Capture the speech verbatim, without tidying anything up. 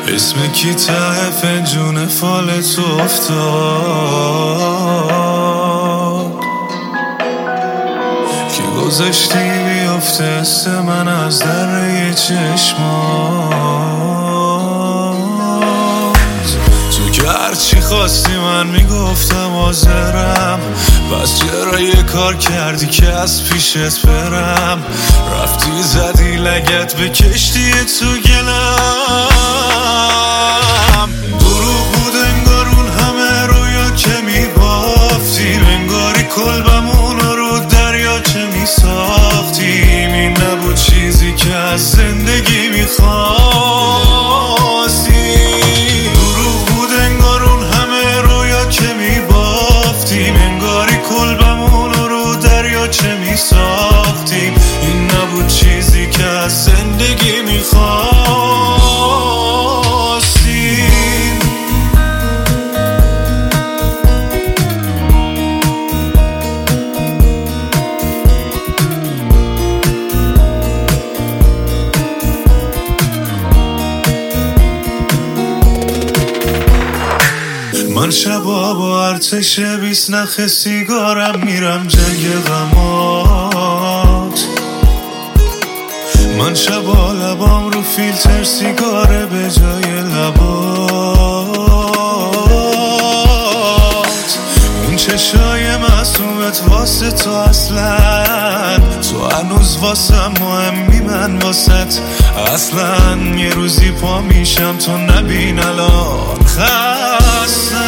اسم کی ته فنجون فال تو افتاد که گذاشتی بیفته است من از دره چشمات. تو که هرچی خواستی من میگفتم حاضرم، بس چرا یه کار کردی که از پیشت برم؟ رفتی زدی لگت به کشتی تو گلم. دروغ بود انگار اون همه رویا که میبافتیم، انگاری کلبمون رو دریا چه میساختیم. این نبود چیزی که از زندگی میخواستیم. دروغ بود انگار اون همه رویا که میبافتیم، انگاری کلبمون رو دریا چه میساختیم. این نبود چیزی که از زندگی میخواستیم. من شبا با ارتش بیست نخ سیگارم میرم جنگ غمات. من شبا لبام رو فیلتر سیگاره به جای لبات. اون چشای معصومت واسه تو اصلا، تو هنوز واسه مهمی من واسط اصلا. یه روزی پا میشم تو نبین الان خستم.